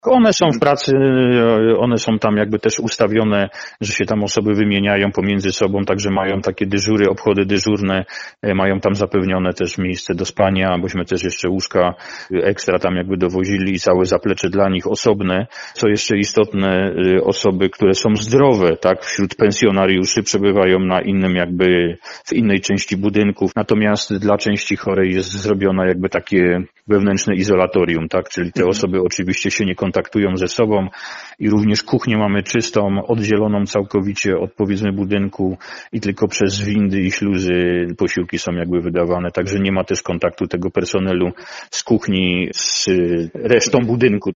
One są w pracy, one są tam jakby też ustawione, że się tam osoby wymieniają pomiędzy sobą, także mają takie dyżury, obchody dyżurne, mają tam zapewnione też miejsce do spania, bośmy też jeszcze łóżka ekstra tam jakby dowozili i całe zaplecze dla nich osobne. Co jeszcze istotne, osoby, które są zdrowe, tak, wśród pensjonariuszy przebywają na innym jakby, w innej części budynków, natomiast dla części chorej jest zrobiona jakby takie wewnętrzne izolatorium, tak, czyli te osoby oczywiście się nie kontaktują ze sobą i również kuchnię mamy czystą, oddzieloną całkowicie od powiedzmy budynku i tylko przez windy i śluzy posiłki są jakby wydawane, także nie ma też kontaktu tego personelu z kuchni z resztą budynku.